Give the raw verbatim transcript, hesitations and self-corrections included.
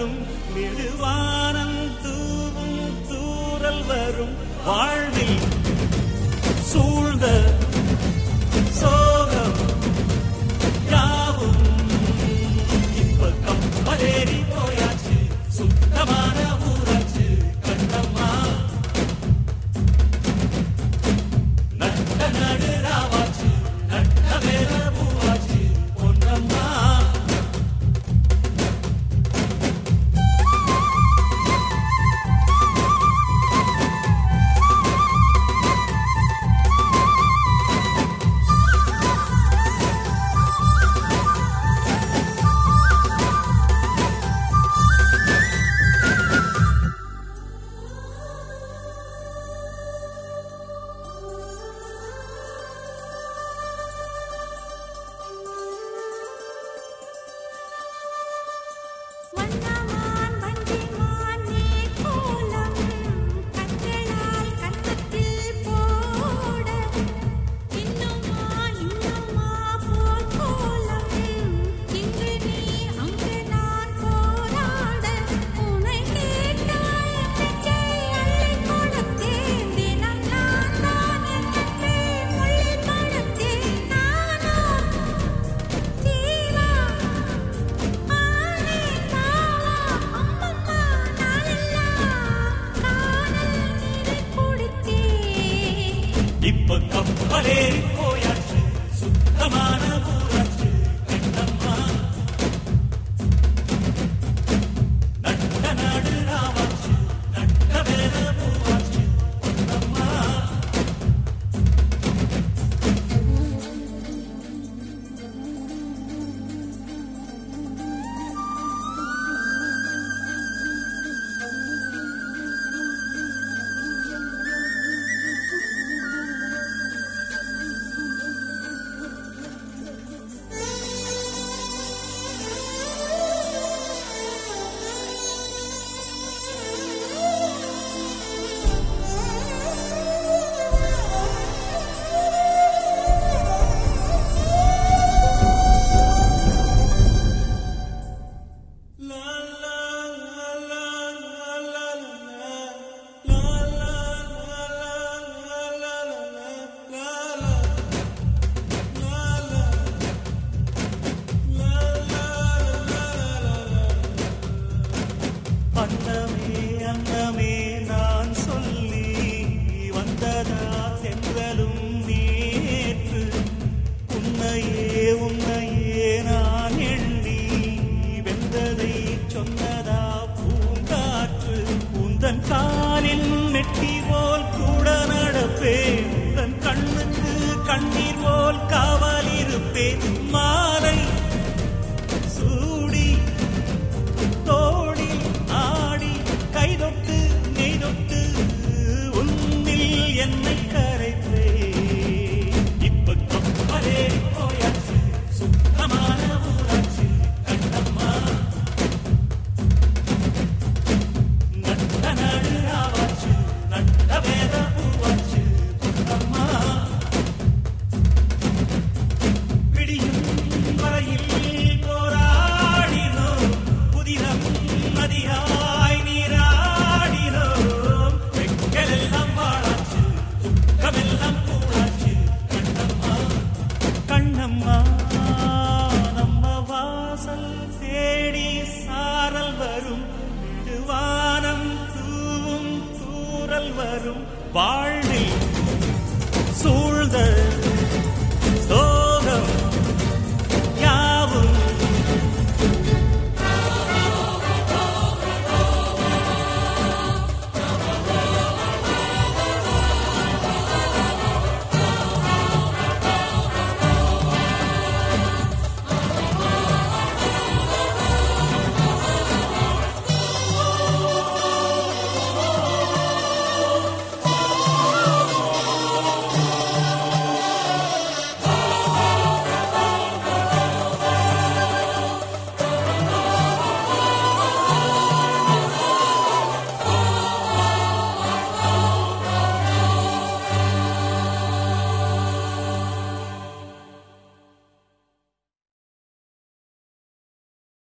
வரும் நெடுவானம் தூவும் தூறல் வரும் வாழ்வில் சூழ்ந்த சோகம் யாவும் இப்ப கப்பலேறி போயாச்சு சுத்தமான ஊராச்சு கண்ணம்மா நட்ட நடு ராவாச்சு நட்ட வேற பூவாச்சு பொன்னம்மா இப்ப கப்பலேறி போயாச்சு சுத்தமான ஊராச்சு கண்ணம்மா நட்ட நாடு ராவாச்சு நட்ட வேற பூவாச்சு பொன்னம்மா அன்னமே அன்னமே நான் சொல்லி வந்ததா தென்றலும் நேற்று உன்னையே உன்னையே நான் எண்ணி வெந்ததை சொன்னதா பூங்காற்று உந்தன் காலில் நெட்டி போல் கூட நடப்பேன் உந்தன் கண்ணுக்கு கண்ணீர் போல் காவல் இருப்பேன் மாலை சூடி தோடில் ஆடி கைதொட்டு நெய்தொட்டு உன்னில் என்னை கரைப்பே இப்ப கப்பலே போயாச்சு சுத்தமான ஊராச்சு கண்ணம்மா நட்ட நாடு ராவாச்சு நட்ட வேற பூவாச்சு பொன்னம்மா விடியும் வரையில் போராடினோம் புதிரம் நதியாய் நீராடினோம் வெக்கலெல்லாம் வாழாச்சு துக்கமெல்லாம் கூடாச்சு கண்ணம்மா கண்ணம்மா நம்ம வாசல் தேடி சாரல் வரும் நெடுவானம் தூவும் தூறல் வரும் வாழ்வில்